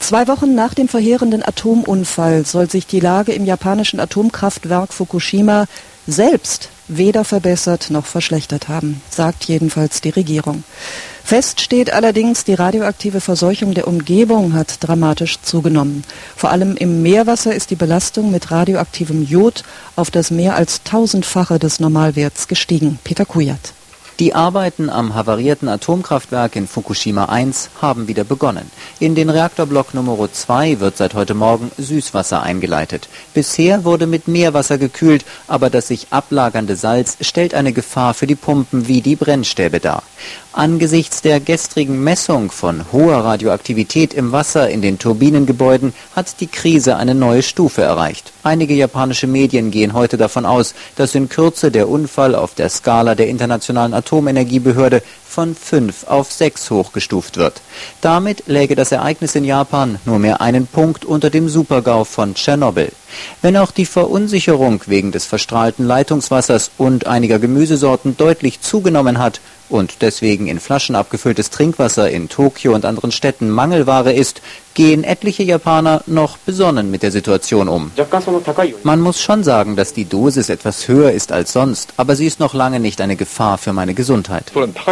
2 Wochen nach dem verheerenden Atomunfall soll sich die Lage im japanischen Atomkraftwerk Fukushima selbst weder verbessert noch verschlechtert haben, sagt jedenfalls die Regierung. Fest steht allerdings, die radioaktive Verseuchung der Umgebung hat dramatisch zugenommen. Vor allem im Meerwasser ist die Belastung mit radioaktivem Jod auf das mehr als 1000-fache des Normalwerts gestiegen. Peter Kujat. Die Arbeiten am havarierten Atomkraftwerk in Fukushima 1 haben wieder begonnen. In den Reaktorblock Nummer 2 wird seit heute Morgen Süßwasser eingeleitet. Bisher wurde mit Meerwasser gekühlt, aber das sich ablagernde Salz stellt eine Gefahr für die Pumpen wie die Brennstäbe dar. Angesichts der gestrigen Messung von hoher Radioaktivität im Wasser in den Turbinengebäuden hat die Krise eine neue Stufe erreicht. Einige japanische Medien gehen heute davon aus, dass in Kürze der Unfall auf der Skala der Internationalen Atomenergiebehörde von 5 auf 6 hochgestuft wird. Damit läge das Ereignis in Japan nur mehr einen Punkt unter dem Supergau von Tschernobyl. Wenn auch die Verunsicherung wegen des verstrahlten Leitungswassers und einiger Gemüsesorten deutlich zugenommen hat und deswegen in Flaschen abgefülltes Trinkwasser in Tokio und anderen Städten Mangelware ist, gehen etliche Japaner noch besonnen mit der Situation um. Man muss schon sagen, dass die Dosis etwas höher ist als sonst, aber sie ist noch lange nicht eine Gefahr für meine Gesundheit.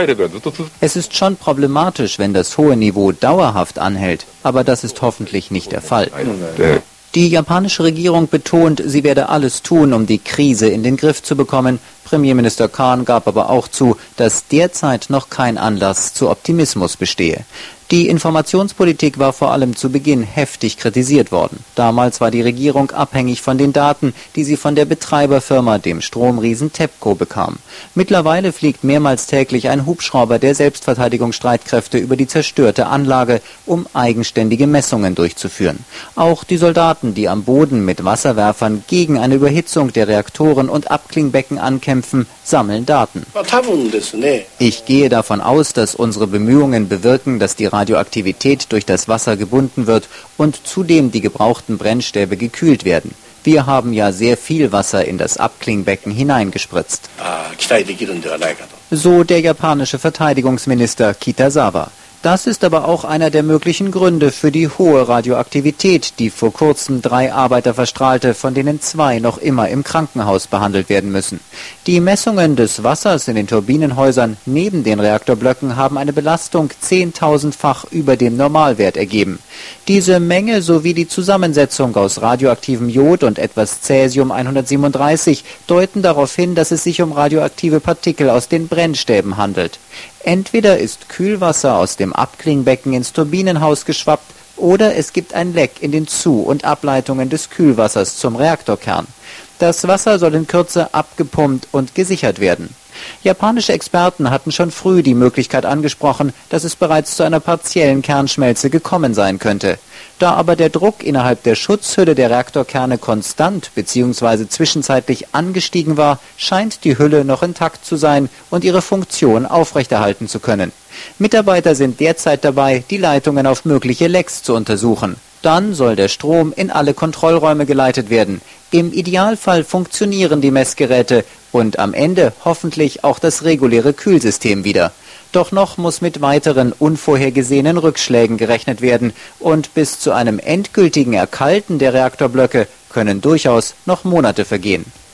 Es ist schon problematisch, wenn das hohe Niveau dauerhaft anhält, aber das ist hoffentlich nicht der Fall. Die japanische Regierung betont, sie werde alles tun, um die Krise in den Griff zu bekommen. Premierminister Kan gab aber auch zu, dass derzeit noch kein Anlass zu Optimismus bestehe. Die Informationspolitik war vor allem zu Beginn heftig kritisiert worden. Damals war die Regierung abhängig von den Daten, die sie von der Betreiberfirma, dem Stromriesen TEPCO, bekam. Mittlerweile fliegt mehrmals täglich ein Hubschrauber der Selbstverteidigungsstreitkräfte über die zerstörte Anlage, um eigenständige Messungen durchzuführen. Auch die Soldaten, die am Boden mit Wasserwerfern gegen eine Überhitzung der Reaktoren und Abklingbecken ankämpfen, sammeln Daten. Ich gehe davon aus, dass unsere Bemühungen bewirken, dass die Radioaktivität durch das Wasser gebunden wird und zudem die gebrauchten Brennstäbe gekühlt werden. Wir haben ja sehr viel Wasser in das Abklingbecken hineingespritzt. So der japanische Verteidigungsminister Kitazawa. Das ist aber auch einer der möglichen Gründe für die hohe Radioaktivität, die vor kurzem 3 Arbeiter verstrahlte, von denen 2 noch immer im Krankenhaus behandelt werden müssen. Die Messungen des Wassers in den Turbinenhäusern neben den Reaktorblöcken haben eine Belastung 10.000-fach über dem Normalwert ergeben. Diese Menge sowie die Zusammensetzung aus radioaktivem Jod und etwas Cäsium-137 deuten darauf hin, dass es sich um radioaktive Partikel aus den Brennstäben handelt. Entweder ist Kühlwasser aus dem Abklingbecken ins Turbinenhaus geschwappt oder es gibt ein Leck in den Zu- und Ableitungen des Kühlwassers zum Reaktorkern. Das Wasser soll in Kürze abgepumpt und gesichert werden. Japanische Experten hatten schon früh die Möglichkeit angesprochen, dass es bereits zu einer partiellen Kernschmelze gekommen sein könnte. Da aber der Druck innerhalb der Schutzhülle der Reaktorkerne konstant bzw. zwischenzeitlich angestiegen war, scheint die Hülle noch intakt zu sein und ihre Funktion aufrechterhalten zu können. Mitarbeiter sind derzeit dabei, die Leitungen auf mögliche Lecks zu untersuchen. Dann soll der Strom in alle Kontrollräume geleitet werden. Im Idealfall funktionieren die Messgeräte und am Ende hoffentlich auch das reguläre Kühlsystem wieder. Doch noch muss mit weiteren unvorhergesehenen Rückschlägen gerechnet werden und bis zu einem endgültigen Erkalten der Reaktorblöcke können durchaus noch Monate vergehen.